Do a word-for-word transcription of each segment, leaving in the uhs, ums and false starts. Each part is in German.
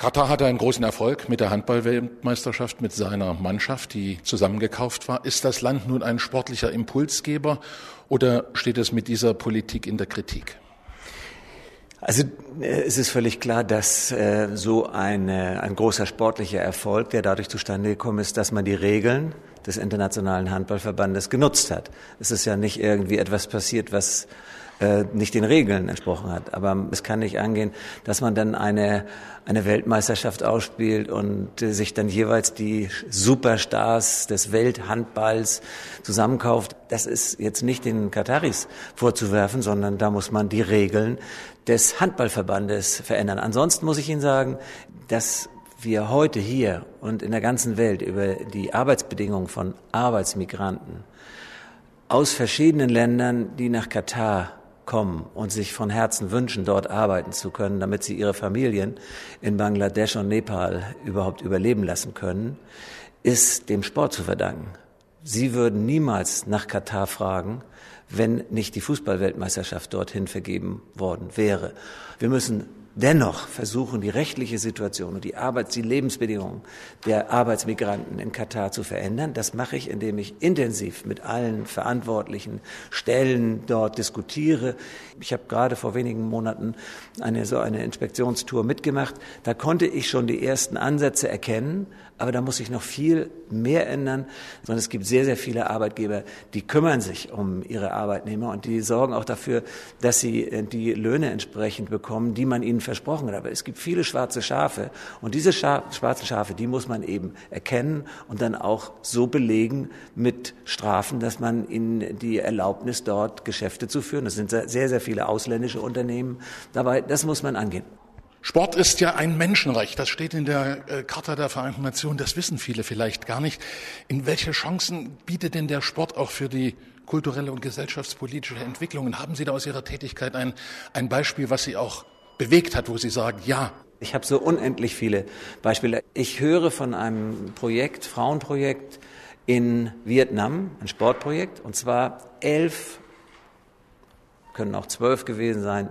Katar hatte einen großen Erfolg mit der Handball-Weltmeisterschaft, mit seiner Mannschaft, die zusammengekauft war. Ist das Land nun ein sportlicher Impulsgeber oder steht es mit dieser Politik in der Kritik? Also es ist völlig klar, dass äh, so eine, ein großer sportlicher Erfolg, der dadurch zustande gekommen ist, dass man die Regeln des Internationalen Handballverbandes genutzt hat. Es ist ja nicht irgendwie etwas passiert, was äh, nicht den Regeln entsprochen hat. Aber es kann nicht angehen, dass man dann eine, eine Weltmeisterschaft ausspielt und äh, sich dann jeweils die Superstars des Welthandballs zusammenkauft. Das ist jetzt nicht den Kataris vorzuwerfen, sondern da muss man die Regeln des Handballverbandes verändern. Ansonsten muss ich Ihnen sagen, dass wir heute hier und in der ganzen Welt über die Arbeitsbedingungen von Arbeitsmigranten aus verschiedenen Ländern, die nach Katar kommen und sich von Herzen wünschen, dort arbeiten zu können, damit sie ihre Familien in Bangladesch und Nepal überhaupt überleben lassen können, ist dem Sport zu verdanken. Sie würden niemals nach Katar fragen, wenn nicht die Fußball-Weltmeisterschaft dorthin vergeben worden wäre. Wir müssen dennoch versuchen, die rechtliche Situation und die Arbeits-, die Lebensbedingungen der Arbeitsmigranten in Katar zu verändern. Das mache ich, indem ich intensiv mit allen verantwortlichen Stellen dort diskutiere. Ich habe gerade vor wenigen Monaten eine so eine Inspektionstour mitgemacht. Da konnte ich schon die ersten Ansätze erkennen, aber da muss sich noch viel mehr ändern, sondern es gibt sehr, sehr viele Arbeitgeber, die kümmern sich um ihre Arbeitnehmer und die sorgen auch dafür, dass sie die Löhne entsprechend bekommen, die man ihnen versprochen hat. Aber es gibt viele schwarze Schafe und diese Scha- schwarzen Schafe, die muss man eben erkennen und dann auch so belegen mit Strafen, dass man ihnen die Erlaubnis dort Geschäfte zu führen. Das sind sehr, sehr viele ausländische Unternehmen dabei. Das muss man angehen. Sport ist ja ein Menschenrecht. Das steht in der äh, Charta der Vereinten Nationen. Das wissen viele vielleicht gar nicht. In welche Chancen bietet denn der Sport auch für die kulturelle und gesellschaftspolitische Entwicklung? Haben Sie da aus Ihrer Tätigkeit ein, ein Beispiel, was Sie auch bewegt hat, wo Sie sagen, ja? Ich habe so unendlich viele Beispiele. Ich höre von einem Projekt, Frauenprojekt in Vietnam, ein Sportprojekt, und zwar elf, können auch zwölf gewesen sein,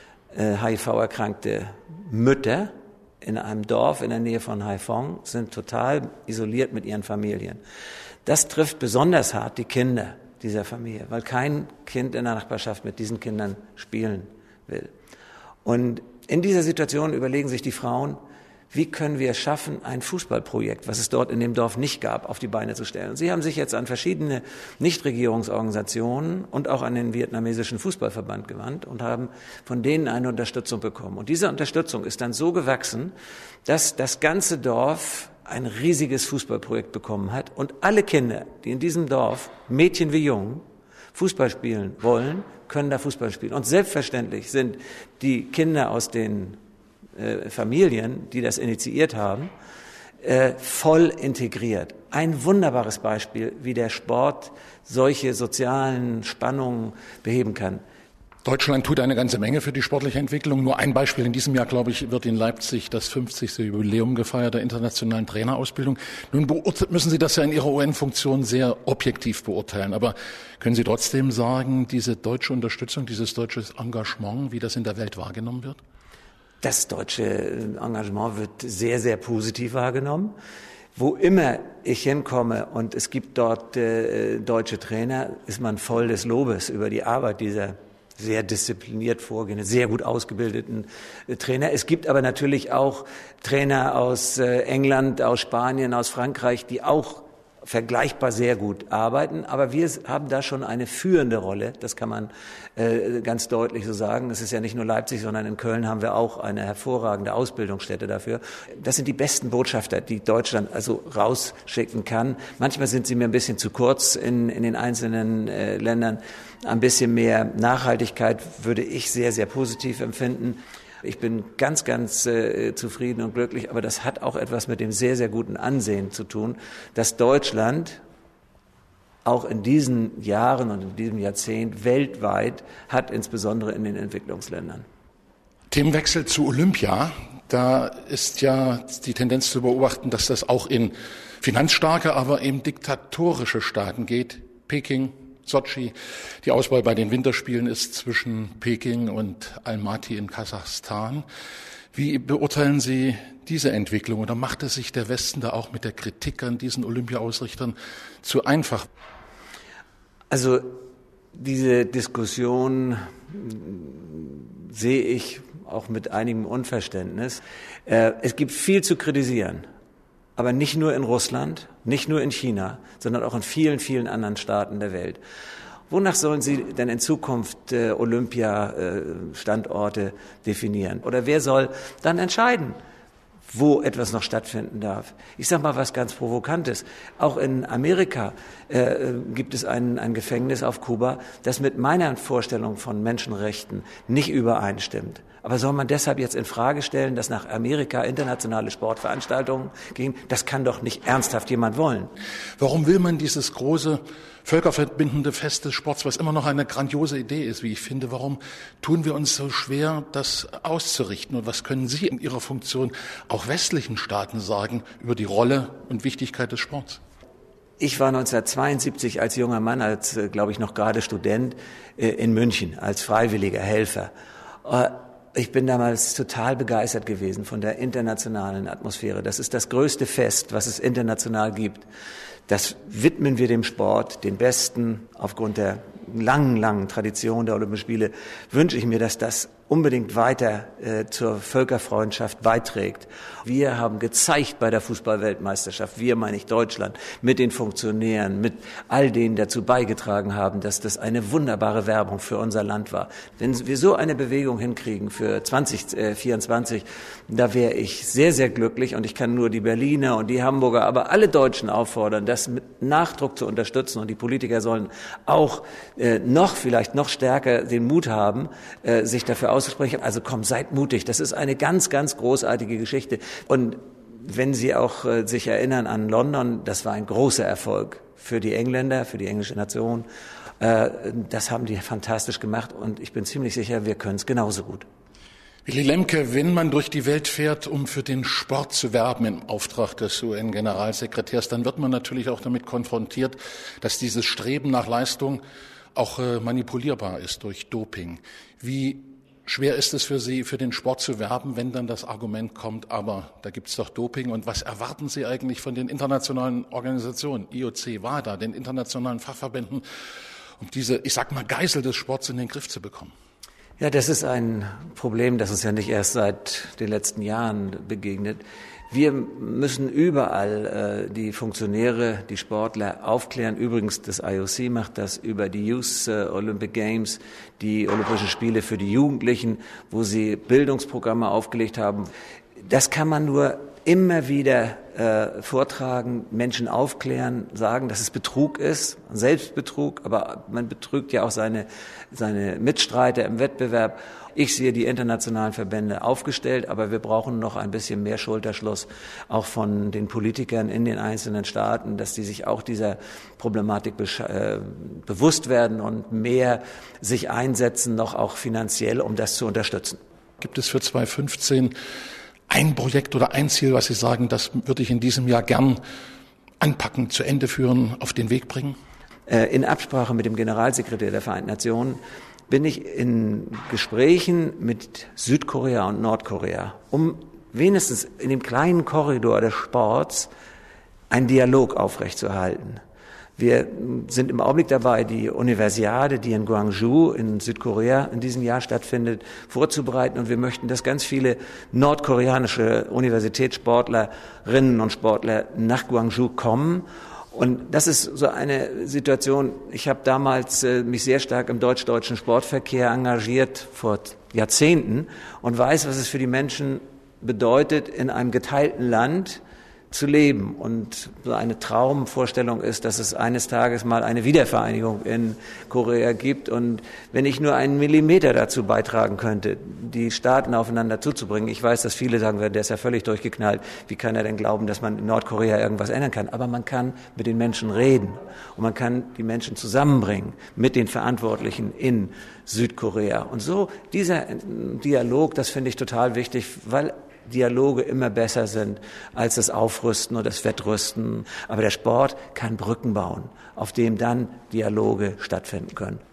H I V-erkrankte Mütter in einem Dorf in der Nähe von Haiphong sind total isoliert mit ihren Familien. Das trifft besonders hart die Kinder dieser Familie, weil kein Kind in der Nachbarschaft mit diesen Kindern spielen will. Und in dieser Situation überlegen sich die Frauen, wie können wir es schaffen, ein Fußballprojekt, was es dort in dem Dorf nicht gab, auf die Beine zu stellen. Und sie haben sich jetzt an verschiedene Nichtregierungsorganisationen und auch an den vietnamesischen Fußballverband gewandt und haben von denen eine Unterstützung bekommen. Und diese Unterstützung ist dann so gewachsen, dass das ganze Dorf ein riesiges Fußballprojekt bekommen hat und alle Kinder, die in diesem Dorf, Mädchen wie Jungen, Fußball spielen wollen, können da Fußball spielen. Und selbstverständlich sind die Kinder aus den äh, Familien, die das initiiert haben, äh, voll integriert. Ein wunderbares Beispiel, wie der Sport solche sozialen Spannungen beheben kann. Deutschland tut eine ganze Menge für die sportliche Entwicklung. Nur ein Beispiel. In diesem Jahr, glaube ich, wird in Leipzig das fünfzigste Jubiläum gefeiert der internationalen Trainerausbildung. Nun müssen Sie das ja in Ihrer U N-Funktion sehr objektiv beurteilen. Aber können Sie trotzdem sagen, diese deutsche Unterstützung, dieses deutsche Engagement, wie das in der Welt wahrgenommen wird? Das deutsche Engagement wird sehr, sehr positiv wahrgenommen. Wo immer ich hinkomme und es gibt dort äh, deutsche Trainer, ist man voll des Lobes über die Arbeit dieser sehr diszipliniert vorgehende, sehr gut ausgebildeten äh, Trainer. Es gibt aber natürlich auch Trainer aus äh, England, aus Spanien, aus Frankreich, die auch vergleichbar sehr gut arbeiten. Aber wir haben da schon eine führende Rolle, das kann man äh, ganz deutlich so sagen. Es ist ja nicht nur Leipzig, sondern in Köln haben wir auch eine hervorragende Ausbildungsstätte dafür. Das sind die besten Botschafter, die Deutschland also rausschicken kann. Manchmal sind sie mir ein bisschen zu kurz in, in den einzelnen äh, Ländern. Ein bisschen mehr Nachhaltigkeit würde ich sehr, sehr positiv empfinden. Ich bin ganz, ganz äh, zufrieden und glücklich, aber das hat auch etwas mit dem sehr, sehr guten Ansehen zu tun, dass Deutschland auch in diesen Jahren und in diesem Jahrzehnt weltweit hat, insbesondere in den Entwicklungsländern. Themenwechsel zu Olympia. Da ist ja die Tendenz zu beobachten, dass das auch in finanzstarke, aber eben diktatorische Staaten geht. Peking, Sotschi. Die Auswahl bei den Winterspielen ist zwischen Peking und Almaty in Kasachstan. Wie beurteilen Sie diese Entwicklung oder macht es sich der Westen da auch mit der Kritik an diesen Olympia-Ausrichtern zu einfach? Also diese Diskussion sehe ich auch mit einigem Unverständnis. Es gibt viel zu kritisieren, aber nicht nur in Russland, nicht nur in China, sondern auch in vielen, vielen anderen Staaten der Welt. Wonach sollen Sie denn in Zukunft äh, Olympia-Standorte äh, definieren? Oder wer soll dann entscheiden, wo etwas noch stattfinden darf? Ich sage mal was ganz Provokantes. Auch in Amerika äh, gibt es ein, ein Gefängnis auf Kuba, das mit meiner Vorstellung von Menschenrechten nicht übereinstimmt. Aber soll man deshalb jetzt in Frage stellen, dass nach Amerika internationale Sportveranstaltungen gehen? Das kann doch nicht ernsthaft jemand wollen. Warum will man dieses große völkerverbindende Fest des Sports, was immer noch eine grandiose Idee ist, wie ich finde, warum tun wir uns so schwer, das auszurichten? Und was können Sie in Ihrer Funktion auch westlichen Staaten sagen über die Rolle und Wichtigkeit des Sports? Ich war neunzehnhundertzweiundsiebzig als junger Mann, als, glaube ich, noch gerade Student in München, als freiwilliger Helfer. Ich bin damals total begeistert gewesen von der internationalen Atmosphäre. Das ist das größte Fest, was es international gibt. Das widmen wir dem Sport, den Besten. Aufgrund der langen, langen Tradition der Olympischen Spiele wünsche ich mir, dass das unbedingt weiter äh, zur Völkerfreundschaft beiträgt. Wir haben gezeigt bei der Fußball-Weltmeisterschaft, wir meine ich Deutschland, mit den Funktionären, mit all denen dazu beigetragen haben, dass das eine wunderbare Werbung für unser Land war. Wenn wir so eine Bewegung hinkriegen für zwanzig vierundzwanzig, da wäre ich sehr, sehr glücklich und ich kann nur die Berliner und die Hamburger, aber alle Deutschen auffordern, das mit Nachdruck zu unterstützen und die Politiker sollen auch äh, noch, vielleicht noch stärker den Mut haben, äh, sich dafür auszusprechen. Also komm, seid mutig. Das ist eine ganz, ganz großartige Geschichte. Und wenn Sie auch äh, sich erinnern an London, das war ein großer Erfolg für die Engländer, für die englische Nation. Äh, das haben die fantastisch gemacht und ich bin ziemlich sicher, wir können es genauso gut. Willy Lemke, wenn man durch die Welt fährt, um für den Sport zu werben im Auftrag des U N-Generalsekretärs, dann wird man natürlich auch damit konfrontiert, dass dieses Streben nach Leistung auch äh, manipulierbar ist durch Doping. Wie schwer ist es für Sie, für den Sport zu werben, wenn dann das Argument kommt, aber da gibt's doch Doping? Und was erwarten Sie eigentlich von den internationalen Organisationen, I O C, WADA, den internationalen Fachverbänden, um diese, ich sag mal, Geißel des Sports in den Griff zu bekommen? Ja, das ist ein Problem, das uns ja nicht erst seit den letzten Jahren begegnet. Wir müssen überall äh, die Funktionäre, die Sportler aufklären. Übrigens, das I O C macht das über die Youth äh, Olympic Games, die Olympischen Spiele für die Jugendlichen, wo sie Bildungsprogramme aufgelegt haben. Das kann man nur immer wieder äh, vortragen, Menschen aufklären, sagen, dass es Betrug ist, Selbstbetrug, aber man betrügt ja auch seine, seine Mitstreiter im Wettbewerb. Ich sehe die internationalen Verbände aufgestellt, aber wir brauchen noch ein bisschen mehr Schulterschluss, auch von den Politikern in den einzelnen Staaten, dass die sich auch dieser Problematik äh, bewusst werden und mehr sich einsetzen, noch auch finanziell, um das zu unterstützen. Gibt es für zweitausendfünfzehn ein Projekt oder ein Ziel, was Sie sagen, das würde ich in diesem Jahr gern anpacken, zu Ende führen, auf den Weg bringen? In Absprache mit dem Generalsekretär der Vereinten Nationen bin ich in Gesprächen mit Südkorea und Nordkorea, um wenigstens in dem kleinen Korridor des Sports einen Dialog aufrechtzuerhalten. Wir sind im Augenblick dabei, die Universiade, die in Gwangju in Südkorea in diesem Jahr stattfindet, vorzubereiten. Und wir möchten, dass ganz viele nordkoreanische Universitätssportlerinnen und Sportler nach Gwangju kommen. Und das ist so eine Situation, ich habe damals äh, mich sehr stark im deutsch-deutschen Sportverkehr engagiert, vor Jahrzehnten, und weiß, was es für die Menschen bedeutet, in einem geteilten Land zu leben. Und so eine Traumvorstellung ist, dass es eines Tages mal eine Wiedervereinigung in Korea gibt. Und wenn ich nur einen Millimeter dazu beitragen könnte, die Staaten aufeinander zuzubringen, ich weiß, dass viele sagen werden, der ist ja völlig durchgeknallt. Wie kann er denn glauben, dass man in Nordkorea irgendwas ändern kann? Aber man kann mit den Menschen reden und man kann die Menschen zusammenbringen mit den Verantwortlichen in Südkorea. Und so dieser Dialog, das finde ich total wichtig, weil Dialoge immer besser sind als das Aufrüsten oder das Wettrüsten. Aber der Sport kann Brücken bauen, auf dem dann Dialoge stattfinden können.